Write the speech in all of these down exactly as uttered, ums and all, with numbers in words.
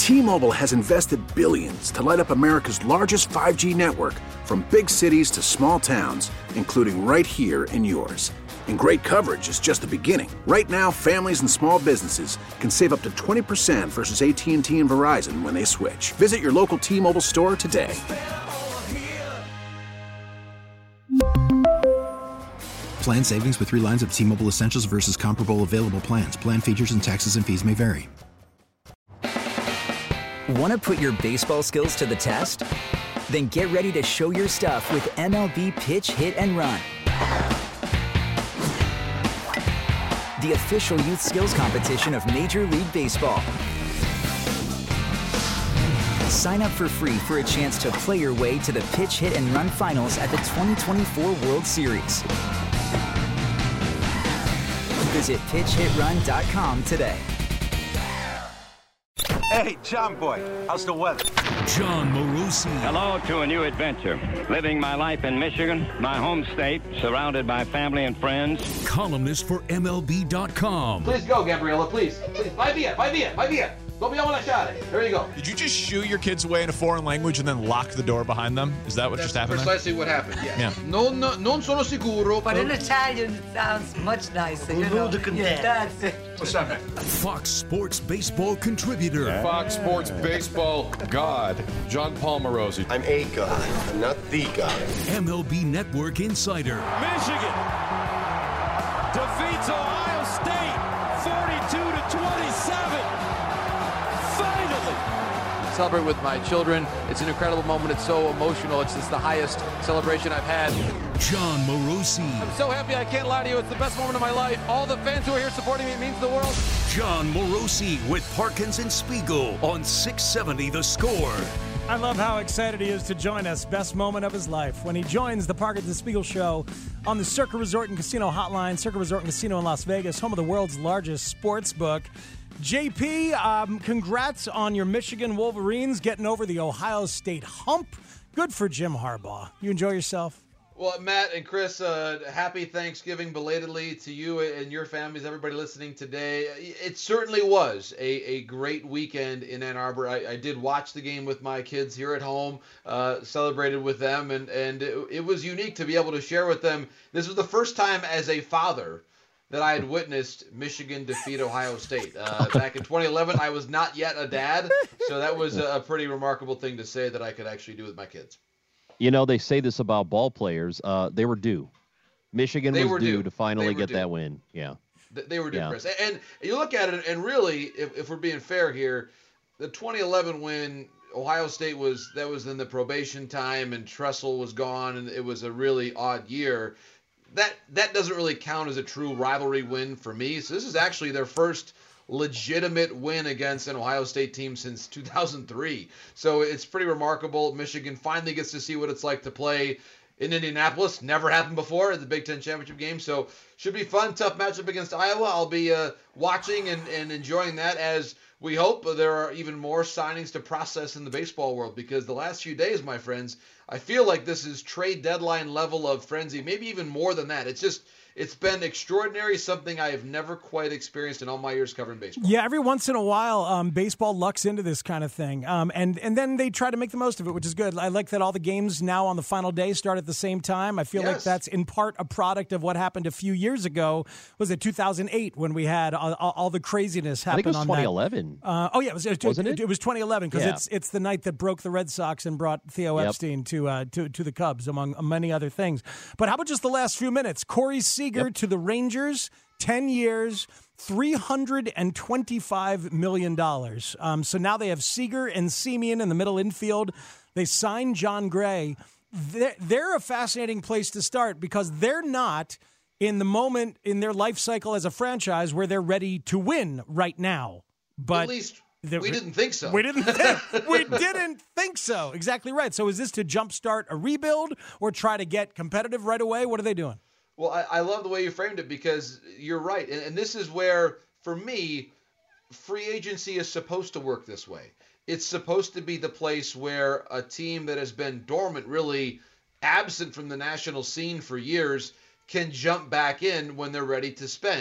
T-Mobile has invested billions to light up America's largest five G network, from big cities to small towns, including right here in yours. And great coverage is just the beginning. Right now, families and small businesses can save up to twenty percent versus A T and T and Verizon when they switch. Visit your local T-Mobile store today. Plan savings with three lines of T-Mobile Essentials versus comparable available plans. Plan features and taxes and fees may vary. Want to put your baseball skills to the test? Then get ready to show your stuff with M L B Pitch, Hit, and Run. The official youth skills competition of Major League Baseball. Sign up for free for a chance to play your way to the Pitch, Hit, and Run finals at the twenty twenty-four World Series. Visit pitch hit run dot com today. Hey, John Boy, how's the weather? John Morosi. Hello to a new adventure. Living my life in Michigan, my home state, surrounded by family and friends. Columnist for M L B dot com. Please go, Gabriella, please. Please, vai via, vai via, vai via. Dobbiamo lasciare. There you go. Did you just shoo your kids away in a foreign language and then lock the door behind them? Is that what That's just happened precisely there? what happened, yes. Yeah. Non, non sono sicuro. But in Italian, it sounds much nicer. You know? Yeah, that's it. What's that, man? Fox Sports Baseball contributor. Fox Sports Baseball God, John Paul Morosi. I'm a guy, I'm not the guy. M L B Network insider. Michigan defeats Ohio State forty-two to twenty-seven. Finally! Celebrate with my children. It's an incredible moment. It's so emotional. It's just the highest celebration I've had. John Morosi. I'm so happy, I can't lie to you. It's the best moment of my life. All the fans who are here supporting me, it means the world. John Morosi with Parkins and Spiegel on six seventy The Score. I love how excited he is to join us. Best moment of his life when he joins the Parkins and Spiegel show on the Circa Resort and Casino Hotline. Circa Resort and Casino in Las Vegas, home of the world's largest sports book. J P, um, congrats on your Michigan Wolverines getting over the Ohio State hump. Good for Jim Harbaugh. You enjoy yourself? Well, Matt and Chris, uh, happy Thanksgiving belatedly to you and your families, everybody listening today. It certainly was a, a great weekend in Ann Arbor. I, I did watch the game with my kids here at home, uh, celebrated with them, and, and it, it was unique to be able to share with them. This was the first time as a father that I had witnessed Michigan defeat Ohio State. Uh, back in twenty eleven, I was not yet a dad, so that was a pretty remarkable thing to say that I could actually do with my kids. You know, they say this about ball players. Uh, they were due. Michigan They was were due due. to finally They were get due. that win. Yeah. Th- They were due, Yeah. Chris. And you look at it, and really, if, if we're being fair here, the twenty eleven win, Ohio State was, that was in the probation time, and Tressel was gone, and it was a really odd year. That that doesn't really count as a true rivalry win for me. So this is actually their first legitimate win against an Ohio State team since two thousand three. So it's pretty remarkable. Michigan finally gets to see what it's like to play in Indianapolis. Never happened before at the Big Ten Championship game. So should be fun. Tough matchup against Iowa. I'll be uh, watching and, and enjoying that as we hope there are even more signings to process in the baseball world, because the last few days, my friends, I feel like this is trade deadline level of frenzy, maybe even more than that. It's just, it's been extraordinary, something I have never quite experienced in all my years covering baseball. Yeah, every once in a while, um, baseball lucks into this kind of thing, um, and and then they try to make the most of it, which is good. I like that all the games now on the final day start at the same time. I feel like Yes. that's in part a product of what happened a few years ago. Was it two thousand eight when we had all, all, all the craziness happen? I think it was on twenty that? eleven. Uh, oh yeah, it was. It, Wasn't it? it? it was twenty eleven because Yeah. it's it's the night that broke the Red Sox and brought Theo Yep. Epstein to uh, to to the Cubs, among many other things. But how about just the last few minutes? Corey Seager Yep. to the Rangers, ten years, three hundred twenty-five million dollars. Um, so now they have Seager and Semien in the middle infield. They signed John Gray. They're, they're a fascinating place to start because they're not in the moment in their life cycle as a franchise where they're ready to win right now. But At least the- we didn't think so. We didn't think, we didn't think so. Exactly right. So is this to jumpstart a rebuild or try to get competitive right away? What are they doing? Well, I, I love the way you framed it because you're right. And, and this is where, for me, free agency is supposed to work this way. It's supposed to be the place where a team that has been dormant, really absent from the national scene for years, can jump back in when they're ready to spend.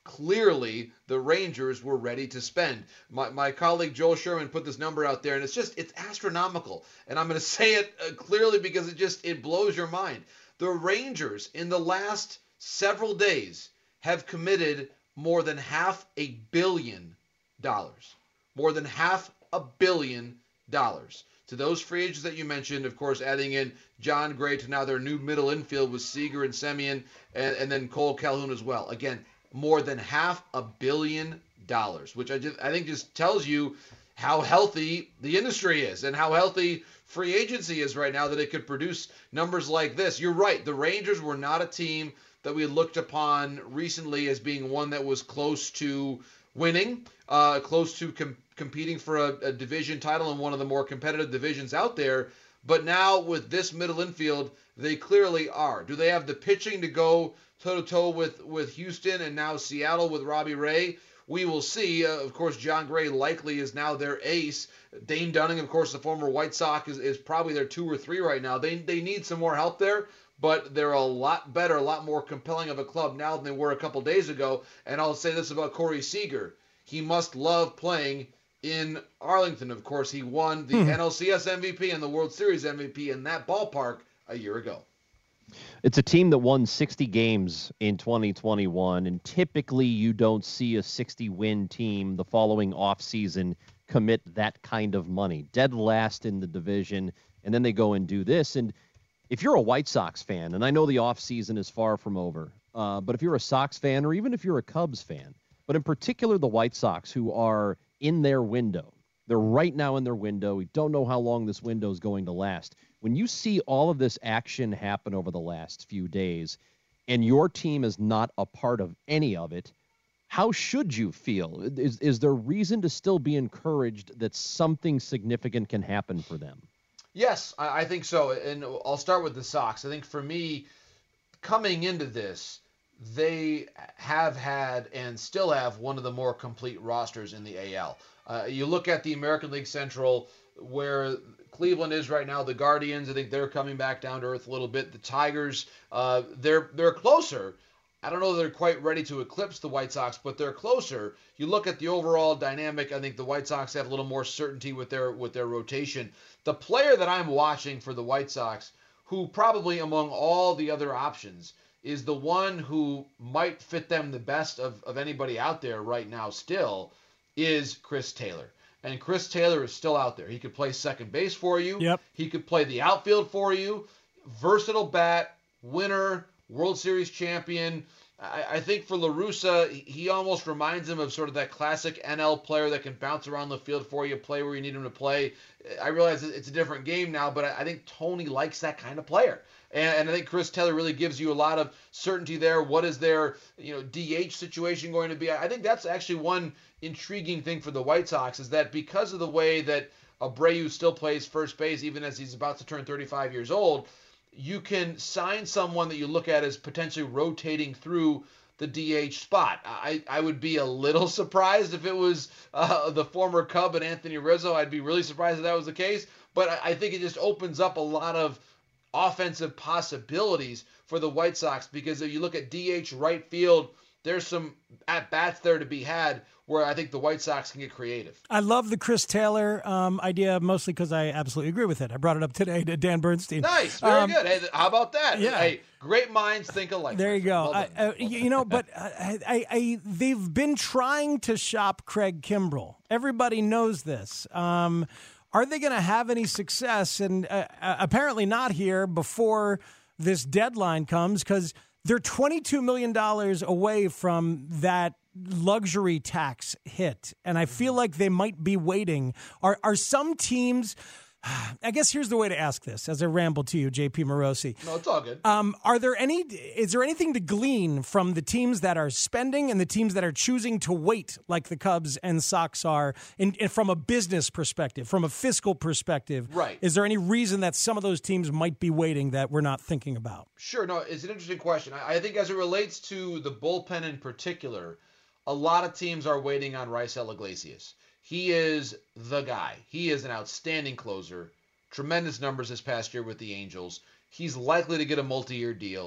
clearly the Rangers were ready to spend. My, my colleague Joel Sherman put this number out there, and it's just, it's astronomical. And I'm going to say it uh, clearly because it just, it blows your mind. The Rangers in the last several days have committed more than half a billion dollars. More than half a billion dollars. To those free agents that you mentioned, of course, adding in John Gray to now their new middle infield with Seager and Semien, and, and then Cole Calhoun as well. Again, more than half a billion dollars, which I just I think just tells you how healthy the industry is and how healthy free agency is right now, that it could produce numbers like this. You're right. The Rangers were not a team that we looked upon recently as being one that was close to winning, uh, close to com- competing for a, a division title in one of the more competitive divisions out there. But now with this middle infield, they clearly are. Do they have the pitching to go toe-to-toe with, with Houston and now Seattle with Robbie Ray? We will see. Uh, of course, John Gray likely is now their ace. Dane Dunning, of course, the former White Sox, is, is probably their two or three right now. They they need some more help there, but they're a lot better, a lot more compelling of a club now than they were a couple days ago. And I'll say this about Corey Seager. He must love playing in Arlington. Of course, he won the hmm. N L C S M V P and the World Series M V P in that ballpark a year ago. It's a team that won sixty games in twenty twenty-one, and typically you don't see a sixty-win team the following offseason commit that kind of money. Dead last in the division, and then they go and do this. And if you're a White Sox fan, and I know the offseason is far from over, uh, but if you're a Sox fan or even if you're a Cubs fan, but in particular the White Sox, who are in their window, they're right now in their window. We don't know how long this window is going to last. When you see all of this action happen over the last few days and your team is not a part of any of it, how should you feel? Is, is there reason to still be encouraged that something significant can happen for them? Yes, I, I think so. And I'll start with the Sox. I think for me, coming into this, they have had and still have one of the more complete rosters in the A L. Uh, you look at the American League Central, where Cleveland is right now. The Guardians, I think they're coming back down to earth a little bit. The Tigers, uh, they're they're closer. I don't know if they're quite ready to eclipse the White Sox, but they're closer. You look at the overall dynamic, I think the White Sox have a little more certainty with their with their rotation. The player that I'm watching for the White Sox, who probably among all the other options is the one who might fit them the best of, of anybody out there right now still, is Chris Taylor. And Chris Taylor is still out there. He could play second base for you. Yep. He could play the outfield for you. Versatile bat, winner, World Series champion. I, I think for La Russa, he almost reminds him of sort of that classic N L player that can bounce around the field for you, play where you need him to play. I realize it's a different game now, but I, I think Tony likes that kind of player. And, and I think Chris Taylor really gives you a lot of certainty there. What is their, you know, D H situation going to be? I think that's actually one intriguing thing for the White Sox, is that because of the way that Abreu still plays first base, even as he's about to turn thirty-five years old, you can sign someone that you look at as potentially rotating through the D H spot. I, I would be a little surprised if it was uh, the former Cub and Anthony Rizzo. I'd be really surprised if that was the case. But I, I think it just opens up a lot of offensive possibilities for the White Sox, because if you look at D H right field, there's some at-bats there to be had where I think the White Sox can get creative. I love the Chris Taylor um, idea, mostly because I absolutely agree with it. I brought it up today to Dan Bernstein. Nice, very um, good. Hey, how about that? Yeah. Hey, great minds think alike. There you go. Well I, uh, you know, but I, I, I, they've been trying to shop Craig Kimbrell. Everybody knows this. Um, are they going to have any success? And uh, apparently not here before this deadline comes, because they're twenty-two million dollars away from that luxury tax hit. And I feel like they might be waiting. Are are some teams, I guess here's the way to ask this as I ramble to you, J P Morosi. No, it's all good. Um, are there any, is there anything to glean from the teams that are spending and the teams that are choosing to wait, like the Cubs and Sox are, in, in, from a business perspective, from a fiscal perspective? Right. Is there any reason that some of those teams might be waiting that we're not thinking about? Sure. No, it's an interesting question. I, I think as it relates to the bullpen in particular, a lot of teams are waiting on Raisel Iglesias. He is the guy. He is an outstanding closer. Tremendous numbers this past year with the Angels. He's likely to get a multi-year deal.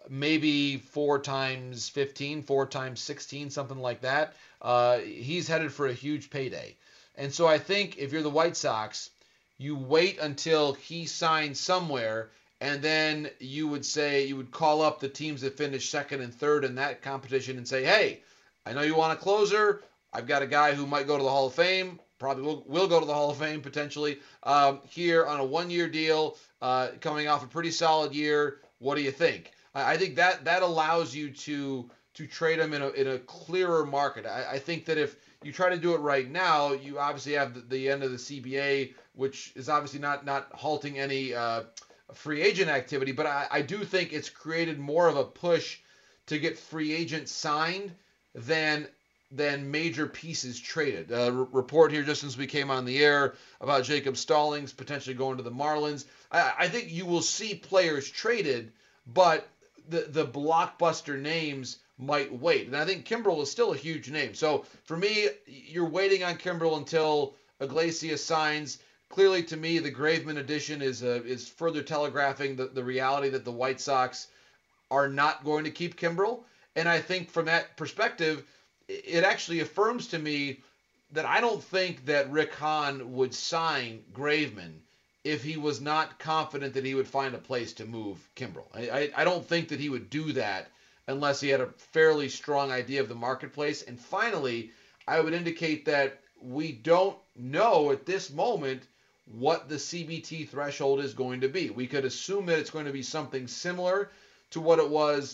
maybe four times fifteen, four times sixteen, something like that. Uh, he's headed for a huge payday. And so I think if you're the White Sox, you wait until he signs somewhere, and then you would say, you would call up the teams that finish second and third in that competition and say, hey, I know you want a closer. I've got a guy who might go to the Hall of Fame, probably will, will go to the Hall of Fame potentially, um, here on a one-year deal, uh, coming off a pretty solid year. What do you think? I, I think that that allows you to to trade him in a in a clearer market. I, I think that if you try to do it right now, you obviously have the, the end of the C B A, which is obviously not not halting any uh, free agent activity, but I, I do think it's created more of a push to get free agents signed than than major pieces traded. Uh, r- report here just since we came on the air about Jacob Stallings potentially going to the Marlins. I, I think you will see players traded, but the the blockbuster names might wait. And I think Kimbrel is still a huge name. So for me, you're waiting on Kimbrel until Iglesias signs. Clearly, to me, the Graveman addition is uh, is further telegraphing the, the reality that the White Sox are not going to keep Kimbrel. And I think from that perspective, it actually affirms to me that I don't think that Rick Hahn would sign Graveman if he was not confident that he would find a place to move Kimbrel. I, I, I don't think that he would do that unless he had a fairly strong idea of the marketplace. And finally, I would indicate that we don't know at this moment what the C B T threshold is going to be. We could assume that it's going to be something similar to what it was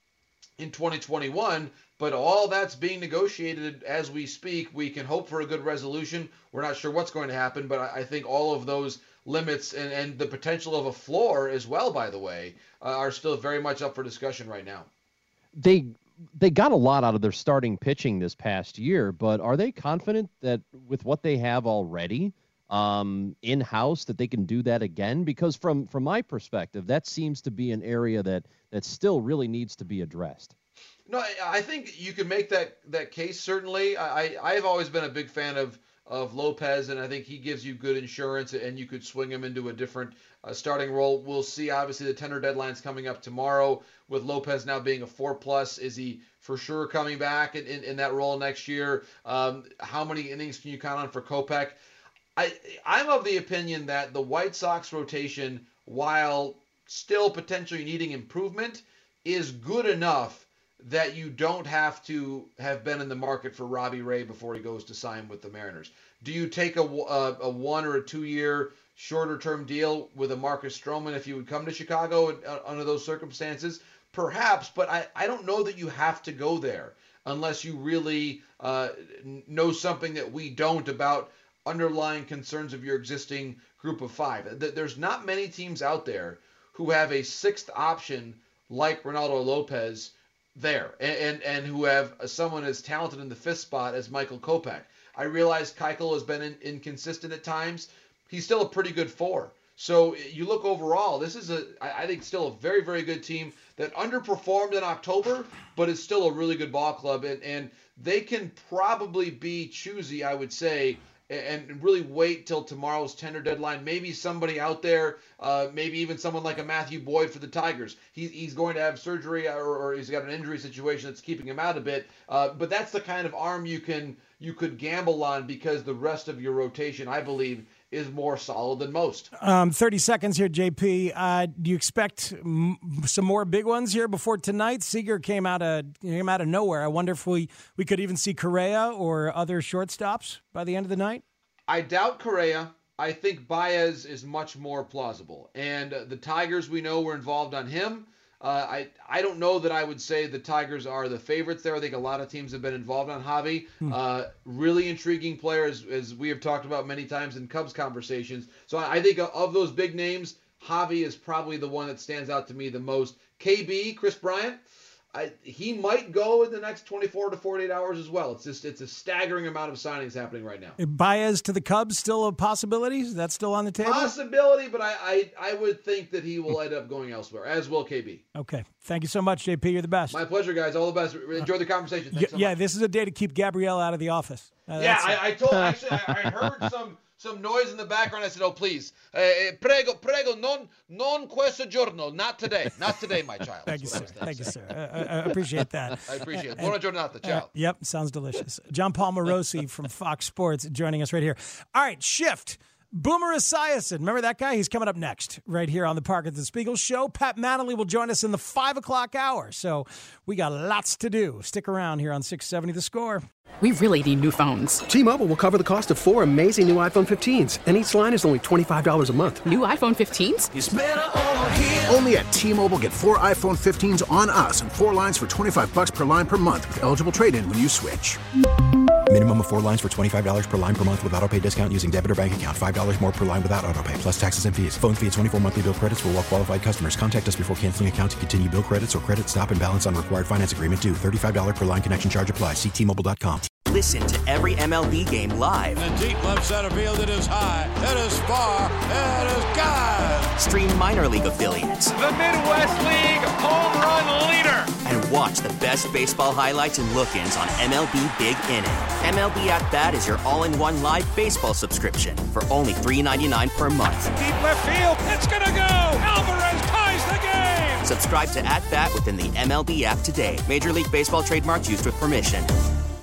in twenty twenty-one, but all that's being negotiated as we speak. We can hope for a good resolution. We're not sure what's going to happen, but I think all of those limits and, and the potential of a floor as well, by the way, uh, are still very much up for discussion right now. They they got a lot out of their starting pitching this past year, but are they confident that with what they have already um, in-house that they can do that again? Because from, from my perspective, that seems to be an area that, that still really needs to be addressed. No, I think you can make that, that case, certainly. I, I've always been a big fan of, of Lopez, and I think he gives you good insurance, and you could swing him into a different uh, starting role. We'll see. Obviously, the tender deadline's coming up tomorrow with Lopez now being a four-plus. Is he for sure coming back in, in, in that role next year? Um, how many innings can you count on for Kopech? I, I'm of the opinion that the White Sox rotation, while still potentially needing improvement, is good enough that you don't have to have been in the market for Robbie Ray before he goes to sign with the Mariners. Do you take a, a, a one or a two-year shorter-term deal with a Marcus Stroman if he would come to Chicago uh, under those circumstances? Perhaps, but I, I don't know that you have to go there unless you really uh, know something that we don't about underlying concerns of your existing group of five. There's not many teams out there who have a sixth option like Ronaldo Lopez there, and, and and who have someone as talented in the fifth spot as Michael Kopech. I realize Keuchel has been in, inconsistent at times. He's still a pretty good four. So you look overall, this is a I think still a very, very good team that underperformed in October, but is still a really good ball club, and and they can probably be choosy, I would say, and really wait till tomorrow's tender deadline. Maybe somebody out there, uh, maybe even someone like a Matthew Boyd for the Tigers. He, he's going to have surgery or, or he's got an injury situation that's keeping him out a bit. Uh, but that's the kind of arm you can you could gamble on because the rest of your rotation, I believe, is more solid than most. Um, thirty seconds here, J P. Uh, do you expect m- some more big ones here before tonight? Seager came out of came out of nowhere. I wonder if we, we could even see Correa or other shortstops by the end of the night? I doubt Correa. I think Baez is much more plausible. And uh, the Tigers, we know, were involved on him. Uh, I I don't know that I would say the Tigers are the favorites there. I think a lot of teams have been involved on Javi. Hmm. Uh, really intriguing player, as, as we have talked about many times in Cubs conversations. So I, I think of those big names, Javi is probably the one that stands out to me the most. K B, Chris Bryant, I, he might go in the next twenty-four to forty-eight hours as well. It's just it's a staggering amount of signings happening right now. Baez to the Cubs still a possibility? Is that still on the table? Possibility, but I, I, I would think that he will end up going elsewhere, as will K B. Okay. Thank you so much, J P. You're the best. My pleasure, guys. All the best. Enjoy the conversation. Thanks so yeah, much. This is a day to keep Gabrielle out of the office. Uh, yeah, I, I told actually I, I heard some some noise in the background. I said, "Oh, please, uh, prego, prego, non non questo giorno, not today, not today, my child." Thank you, sir. Thank you, sir. I, I appreciate that. I appreciate it. Buona giornata, ciao. Uh, yep, sounds delicious. John Paul Morosi from Fox Sports joining us right here. All right, shift. Boomer Esiason. Remember that guy? He's coming up next right here on the Parkins and Spiegel Show. Pat Manley will join us in the five o'clock hour. So we got lots to do. Stick around here on six seventy The Score. We really need new phones. T-Mobile will cover the cost of four amazing new iPhone fifteens, and each line is only twenty-five dollars a month. New iPhone fifteens? It's better over here. Only at T-Mobile, get four iPhone fifteens on us and four lines for twenty-five bucks per line per month with eligible trade-in when you switch. Minimum of four lines for twenty-five dollars per line per month with autopay discount using debit or bank account. five dollars more per line without autopay, plus taxes and fees. Phone fee at twenty-four monthly bill credits for well-qualified customers. Contact us before canceling account to continue bill credits or credit stop and balance on required finance agreement due. thirty-five dollars per line connection charge applies. See T Mobile dot com. Listen to every M L B game live. In the deep left center field, it is high, it is far, it is gone. Stream minor league affiliates. The Midwest League home run leader. And watch the best baseball highlights and look-ins on M L B Big Inning. M L B At Bat is your all-in-one live baseball subscription for only three dollars and ninety-nine cents per month. Deep left field, it's gonna go. Alvarez ties the game. Subscribe to At Bat within the M L B app today. Major League Baseball trademarks used with permission.